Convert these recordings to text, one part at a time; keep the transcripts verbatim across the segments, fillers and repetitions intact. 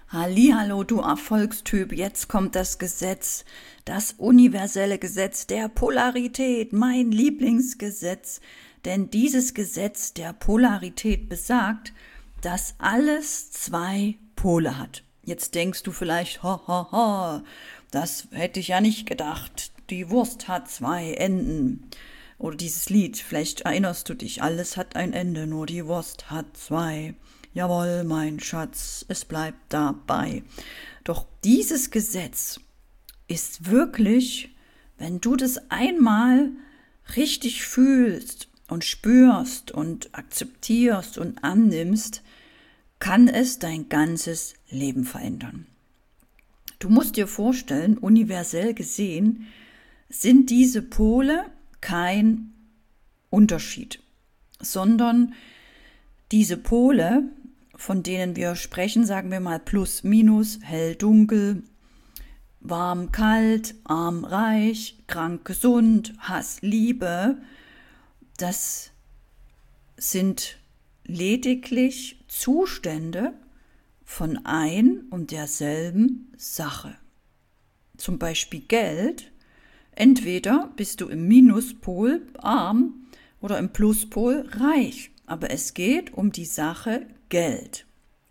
Hallihallo, du Erfolgstyp, jetzt kommt das Gesetz, das universelle Gesetz der Polarität, mein Lieblingsgesetz. Denn dieses Gesetz der Polarität besagt, dass alles zwei Pole hat. Jetzt denkst du vielleicht, ha, ha, ha, das hätte ich ja nicht gedacht. Die Wurst hat zwei Enden. Oder dieses Lied, vielleicht erinnerst du dich, alles hat ein Ende, nur die Wurst hat zwei. Jawohl, mein Schatz, es bleibt dabei. Doch dieses Gesetz ist wirklich, wenn du das einmal richtig fühlst und spürst und akzeptierst und annimmst, kann es dein ganzes Leben verändern. Du musst dir vorstellen, universell gesehen sind diese Pole kein Unterschied, sondern diese Pole, von denen wir sprechen, sagen wir mal plus, minus, hell, dunkel, warm, kalt, arm, reich, krank, gesund, Hass, Liebe, das sind lediglich Zustände von ein und derselben Sache. Zum Beispiel Geld. Entweder bist du im Minuspol arm oder im Pluspol reich, aber es geht um die Sache Geld.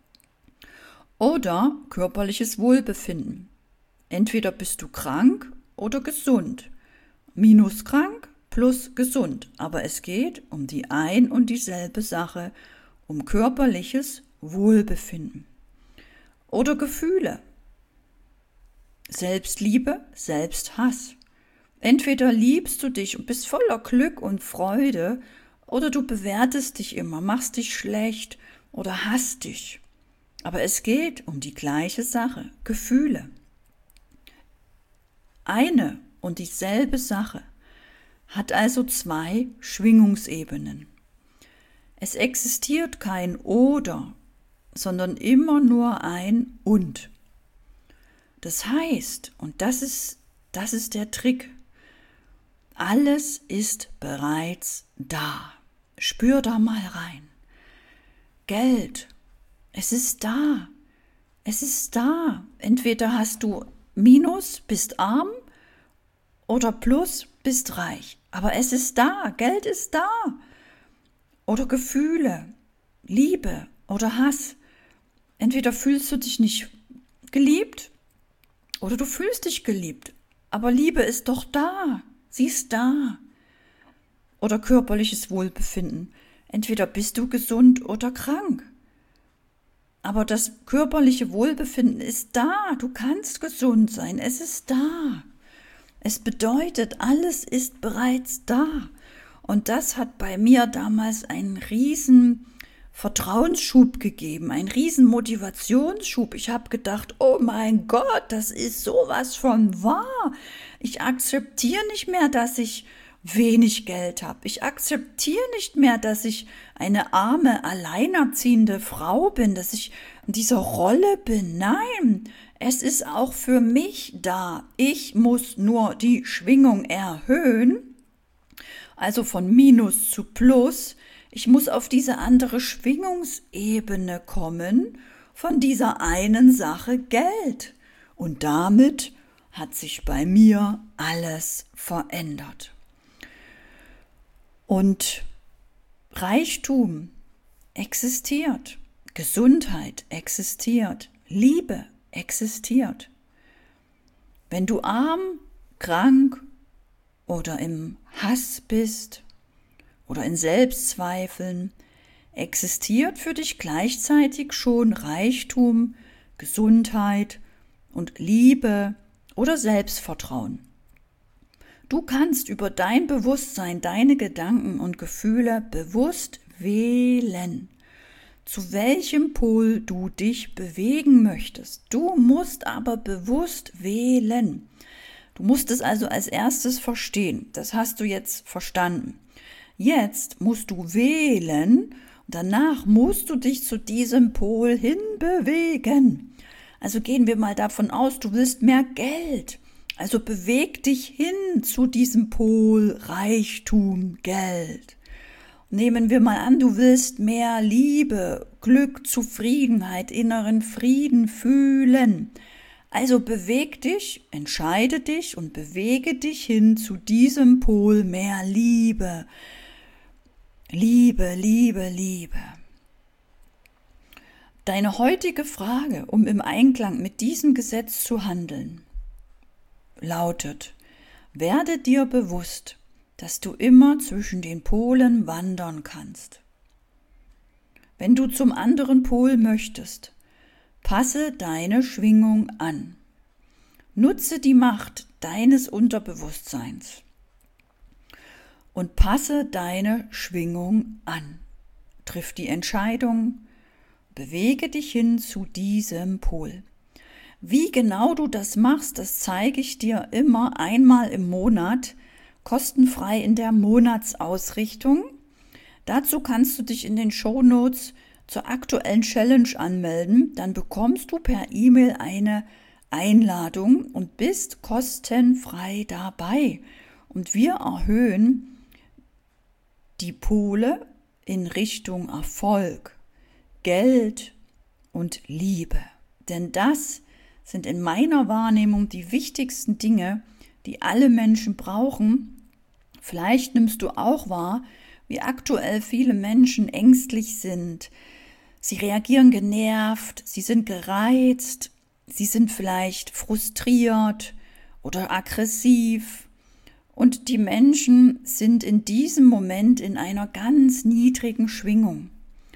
Oder körperliches Wohlbefinden. Entweder bist du krank oder gesund. Minus krank, plus gesund. Aber es geht um die ein und dieselbe Sache, um körperliches Wohlbefinden. Oder Gefühle. Selbstliebe, Selbsthass. Entweder liebst du dich und bist voller Glück und Freude, oder du bewertest dich immer, machst dich schlecht oder hasst dich. Aber es geht um die gleiche Sache, Gefühle. Eine und dieselbe Sache hat also zwei Schwingungsebenen. Es existiert kein Oder, sondern immer nur ein Und. Das heißt, und das ist, das ist der Trick, alles ist bereits da. Spür da mal rein. Geld, es ist da. Es ist da. Entweder hast du Minus, bist arm, oder Plus, bist reich. Aber es ist da. Geld ist da. Oder Gefühle, Liebe oder Hass. Entweder fühlst du dich nicht geliebt, oder du fühlst dich geliebt. Aber Liebe ist doch da. Sie ist da. Oder körperliches Wohlbefinden. Entweder bist du gesund oder krank. Aber das körperliche Wohlbefinden ist da. Du kannst gesund sein. Es ist da. Es bedeutet, alles ist bereits da. Und das hat bei mir damals einen riesen Vertrauensschub gegeben, einen riesen Motivationsschub. Ich habe gedacht, oh mein Gott, das ist sowas von wahr. Ich akzeptiere nicht mehr, dass ich wenig Geld habe. Ich akzeptiere nicht mehr, dass ich eine arme, alleinerziehende Frau bin, dass ich in dieser Rolle bin. Nein, es ist auch für mich da. Ich muss nur die Schwingung erhöhen, also von Minus zu Plus. Ich muss auf diese andere Schwingungsebene kommen, von dieser einen Sache Geld. Und damit hat sich bei mir alles verändert. Und Reichtum existiert, Gesundheit existiert, Liebe existiert. Wenn du arm, krank oder im Hass bist oder in Selbstzweifeln, existiert für dich gleichzeitig schon Reichtum, Gesundheit und Liebe oder Selbstvertrauen. Du kannst über dein Bewusstsein, deine Gedanken und Gefühle bewusst wählen, zu welchem Pol du dich bewegen möchtest. Du musst aber bewusst wählen. Du musst es also als erstes verstehen. Das hast du jetzt verstanden. Jetzt musst du wählen, danach musst du dich zu diesem Pol hinbewegen. Also gehen wir mal davon aus, du willst mehr Geld. Also beweg dich hin zu diesem Pol Reichtum, Geld. Nehmen wir mal an, du willst mehr Liebe, Glück, Zufriedenheit, inneren Frieden fühlen. Also beweg dich, entscheide dich und bewege dich hin zu diesem Pol mehr Liebe. Liebe, Liebe, Liebe. Deine heutige Frage, um im Einklang mit diesem Gesetz zu handeln, lautet: Werde dir bewusst, dass du immer zwischen den Polen wandern kannst. Wenn du zum anderen Pol möchtest, passe deine Schwingung an. Nutze die Macht deines Unterbewusstseins und passe deine Schwingung an. Triff die Entscheidung, bewege dich hin zu diesem Pol. Wie genau du das machst, das zeige ich dir immer einmal im Monat, kostenfrei in der Monatsausrichtung. Dazu kannst du dich in den Shownotes zur aktuellen Challenge anmelden. Dann bekommst du per E-Mail eine Einladung und bist kostenfrei dabei. Und wir erhöhen die Pole in Richtung Erfolg, Geld und Liebe. Denn das sind in meiner Wahrnehmung die wichtigsten Dinge, die alle Menschen brauchen. Vielleicht nimmst du auch wahr, wie aktuell viele Menschen ängstlich sind. Sie reagieren genervt, sie sind gereizt, sie sind vielleicht frustriert oder aggressiv. Und die Menschen sind in diesem Moment in einer ganz niedrigen Schwingung.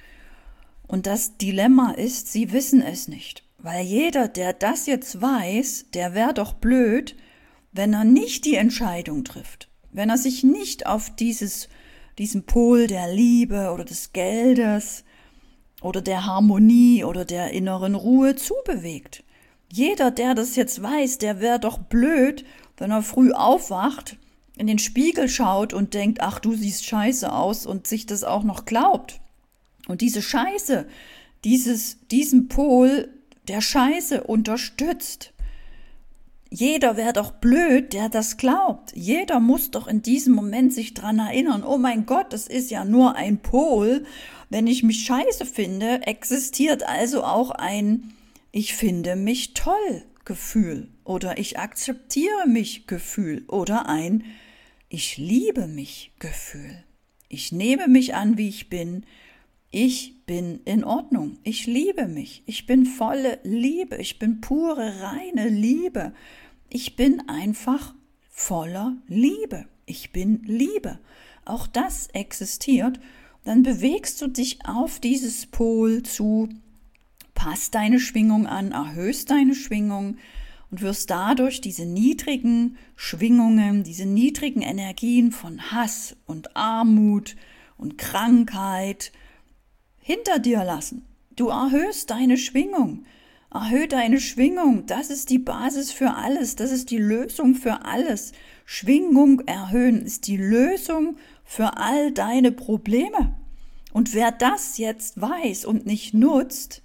Und das Dilemma ist, sie wissen es nicht. Weil jeder, der das jetzt weiß, der wäre doch blöd, wenn er nicht die Entscheidung trifft. Wenn er sich nicht auf dieses, diesen Pol der Liebe oder des Geldes oder der Harmonie oder der inneren Ruhe zubewegt. Jeder, der das jetzt weiß, der wäre doch blöd, wenn er früh aufwacht, in den Spiegel schaut und denkt, ach, du siehst scheiße aus und sich das auch noch glaubt. Und diese Scheiße, dieses, diesen Pol der Scheiße unterstützt. Jeder wäre doch blöd, der das glaubt. Jeder muss doch in diesem Moment sich dran erinnern, oh mein Gott, das ist ja nur ein Pol. Wenn ich mich scheiße finde, existiert also auch ein ich finde mich toll Gefühl oder ich akzeptiere mich Gefühl oder ein ich liebe mich Gefühl. Ich nehme mich an, wie ich bin. Ich bin in Ordnung. Ich liebe mich. Ich bin volle Liebe. Ich bin pure, reine Liebe. Ich bin einfach voller Liebe. Ich bin Liebe. Auch das existiert. Dann bewegst du dich auf dieses Pol zu, passt deine Schwingung an, erhöhst deine Schwingung und wirst dadurch diese niedrigen Schwingungen, diese niedrigen Energien von Hass und Armut und Krankheit hinter dir lassen. Du erhöhst deine Schwingung. Erhöh deine Schwingung. Das ist die Basis für alles. Das ist die Lösung für alles. Schwingung erhöhen ist die Lösung für all deine Probleme. Und wer das jetzt weiß und nicht nutzt,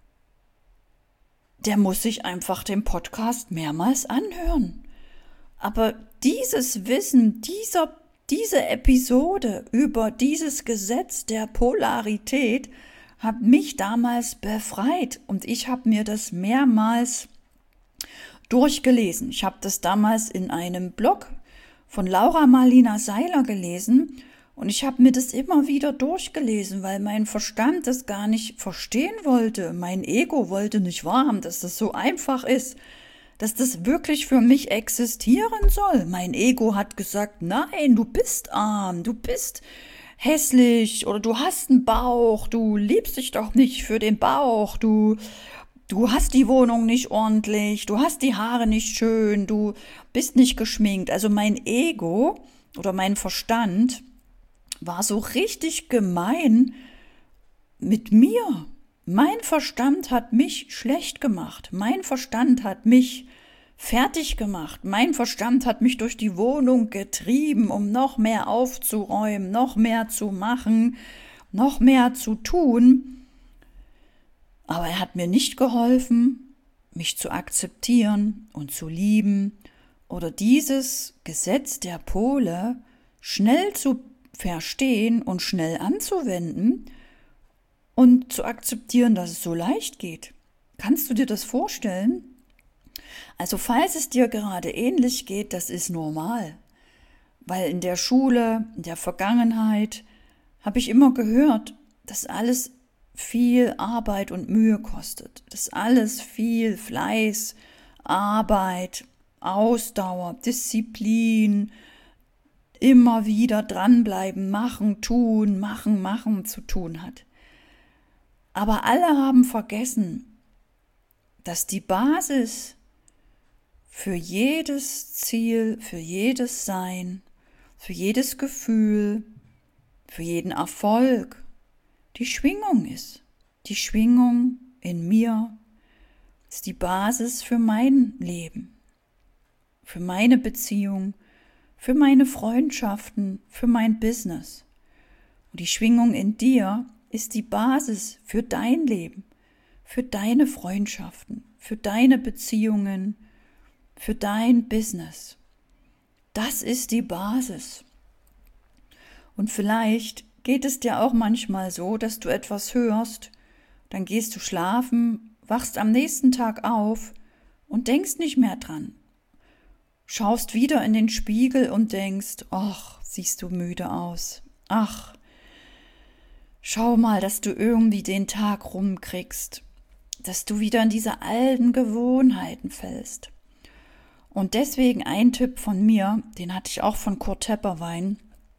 der muss sich einfach den Podcast mehrmals anhören. Aber dieses Wissen, dieser Diese Episode über dieses Gesetz der Polarität hat mich damals befreit und ich habe mir das mehrmals durchgelesen. Ich habe das damals in einem Blog von Laura Marlina Seiler gelesen und ich habe mir das immer wieder durchgelesen, weil mein Verstand das gar nicht verstehen wollte. Mein Ego wollte nicht wahrhaben, dass das so einfach ist, dass das wirklich für mich existieren soll. Mein Ego hat gesagt, nein, du bist arm, du bist hässlich oder du hast einen Bauch, du liebst dich doch nicht für den Bauch, du, du hast die Wohnung nicht ordentlich, du hast die Haare nicht schön, du bist nicht geschminkt. Also mein Ego oder mein Verstand war so richtig gemein mit mir. Mein Verstand hat mich schlecht gemacht. Mein Verstand hat mich fertig gemacht. Mein Verstand hat mich durch die Wohnung getrieben, um noch mehr aufzuräumen, noch mehr zu machen, noch mehr zu tun. Aber er hat mir nicht geholfen, mich zu akzeptieren und zu lieben oder dieses Gesetz der Pole schnell zu verstehen und schnell anzuwenden und zu akzeptieren, dass es so leicht geht. Kannst du dir das vorstellen? Also falls es dir gerade ähnlich geht, das ist normal. Weil in der Schule, in der Vergangenheit, habe ich immer gehört, dass alles viel Arbeit und Mühe kostet. Dass alles viel Fleiß, Arbeit, Ausdauer, Disziplin, immer wieder dranbleiben, machen, tun, machen, machen zu tun hat. Aber alle haben vergessen, dass die Basis für jedes Ziel, für jedes Sein, für jedes Gefühl, für jeden Erfolg die Schwingung ist. Die Schwingung in mir ist die Basis für mein Leben, für meine Beziehung, für meine Freundschaften, für mein Business. Und die Schwingung in dir ist die Basis für dein Leben, für deine Freundschaften, für deine Beziehungen, für dein Business. Das ist die Basis. Und vielleicht geht es dir auch manchmal so, dass du etwas hörst, dann gehst du schlafen, wachst am nächsten Tag auf und denkst nicht mehr dran. Schaust wieder in den Spiegel und denkst, ach, siehst du müde aus. Ach, schau mal, dass du irgendwie den Tag rumkriegst, dass du wieder in diese alten Gewohnheiten fällst. Und deswegen ein Tipp von mir, den hatte ich auch von Kurt Tepperwein: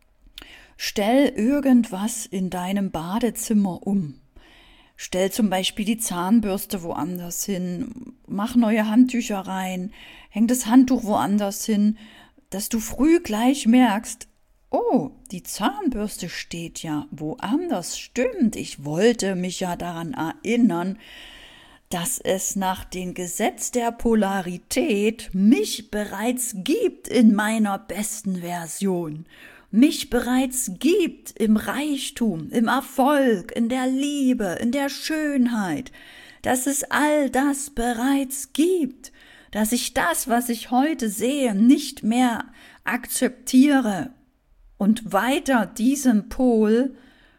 Stell irgendwas in deinem Badezimmer um. Stell zum Beispiel die Zahnbürste woanders hin, mach neue Handtücher rein, häng das Handtuch woanders hin, dass du früh gleich merkst, oh, die Zahnbürste steht ja woanders. Stimmt, ich wollte mich ja daran erinnern, dass es nach dem Gesetz der Polarität mich bereits gibt in meiner besten Version. Mich bereits gibt im Reichtum, im Erfolg, in der Liebe, in der Schönheit, dass es all das bereits gibt, dass ich das, was ich heute sehe, nicht mehr akzeptiere und weiter diesem Pol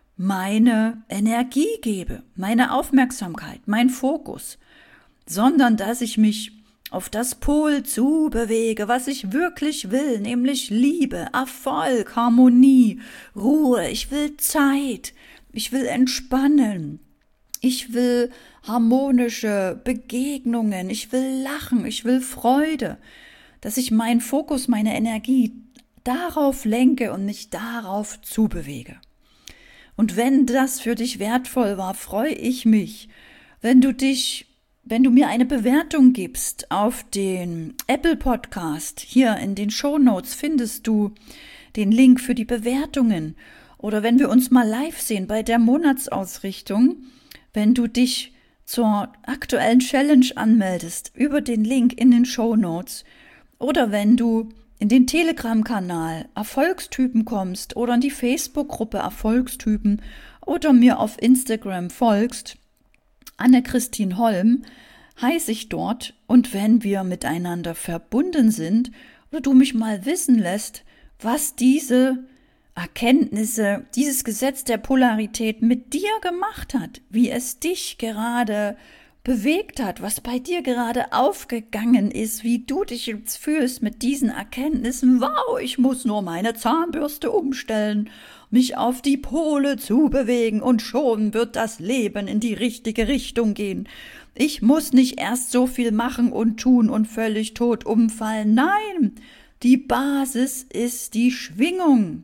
meine Energie gebe, meine Aufmerksamkeit, mein Fokus, sondern dass ich mich auf das Pol zubewege, was ich wirklich will, nämlich Liebe, Erfolg, Harmonie, Ruhe. Ich will Zeit, ich will entspannen, ich will harmonische Begegnungen, ich will lachen, ich will Freude, dass ich meinen Fokus, meine Energie darauf lenke und mich darauf zubewege. Und wenn das für dich wertvoll war, freue ich mich, wenn du dich Wenn du mir eine Bewertung gibst auf den Apple Podcast, hier in den Shownotes findest du den Link für die Bewertungen. Oder wenn wir uns mal live sehen bei der Monatsausrichtung, wenn du dich zur aktuellen Challenge anmeldest über den Link in den Shownotes. Oder wenn du in den Telegram-Kanal Erfolgstypen kommst oder in die Facebook-Gruppe Erfolgstypen oder mir auf Instagram folgst, Anne-Christine Holm heiße ich dort, und wenn wir miteinander verbunden sind oder du mich mal wissen lässt, was diese Erkenntnisse, dieses Gesetz der Polarität mit dir gemacht hat, wie es dich gerade bewegt hat, was bei dir gerade aufgegangen ist, wie du dich jetzt fühlst mit diesen Erkenntnissen. Wow, ich muss nur meine Zahnbürste umstellen, mich auf die Pole zubewegen und schon wird das Leben in die richtige Richtung gehen. Ich muss nicht erst so viel machen und tun und völlig tot umfallen. Nein, die Basis ist die Schwingung,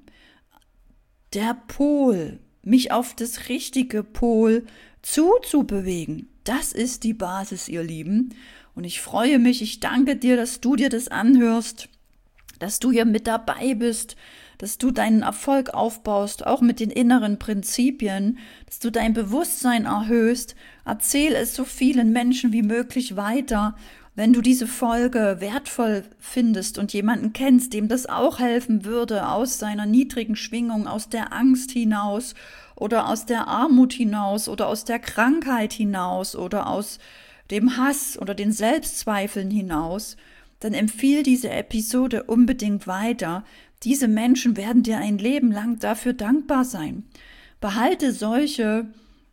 der Pol, mich auf das richtige Pol zuzubewegen. Das ist die Basis, ihr Lieben. Und ich freue mich, ich danke dir, dass du dir das anhörst, dass du hier mit dabei bist, dass du deinen Erfolg aufbaust, auch mit den inneren Prinzipien, dass du dein Bewusstsein erhöhst. Erzähl es so vielen Menschen wie möglich weiter. Wenn du diese Folge wertvoll findest und jemanden kennst, dem das auch helfen würde, aus seiner niedrigen Schwingung, aus der Angst hinaus oder aus der Armut hinaus oder aus der Krankheit hinaus oder aus dem Hass oder den Selbstzweifeln hinaus, dann empfiehl diese Episode unbedingt weiter. Diese Menschen werden dir ein Leben lang dafür dankbar sein. Behalte solche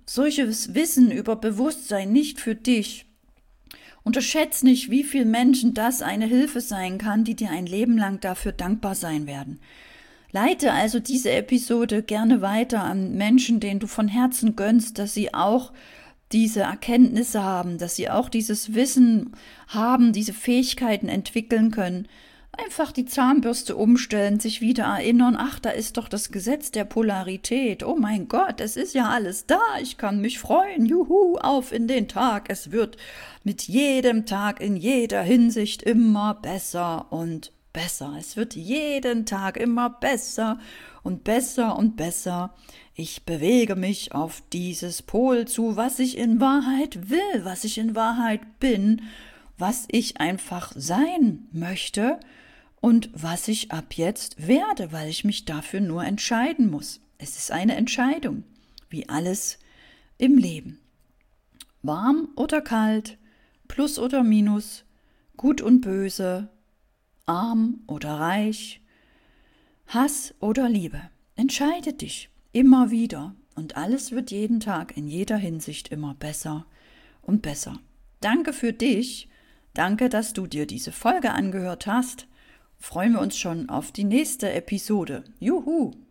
solches Wissen über Bewusstsein nicht für dich. Unterschätz nicht, wie vielen Menschen das eine Hilfe sein kann, die dir ein Leben lang dafür dankbar sein werden. Leite also diese Episode gerne weiter an Menschen, denen du von Herzen gönnst, dass sie auch diese Erkenntnisse haben, dass sie auch dieses Wissen haben, diese Fähigkeiten entwickeln können. Einfach die Zahnbürste umstellen, sich wieder erinnern, ach, da ist doch das Gesetz der Polarität. Oh mein Gott, es ist ja alles da. Ich kann mich freuen. Juhu, auf in den Tag. Es wird mit jedem Tag in jeder Hinsicht immer besser und besser. Es wird jeden Tag immer besser und besser und besser. Ich bewege mich auf dieses Pol zu, was ich in Wahrheit will, was ich in Wahrheit bin, was ich einfach sein möchte und was ich ab jetzt werde, weil ich mich dafür nur entscheiden muss. Es ist eine Entscheidung, wie alles im Leben. Warm oder kalt, Plus oder Minus, gut und böse, arm oder reich, Hass oder Liebe. Entscheide dich immer wieder und alles wird jeden Tag in jeder Hinsicht immer besser und besser. Danke für dich, danke, dass du dir diese Folge angehört hast. Freuen wir uns schon auf die nächste Episode. Juhu!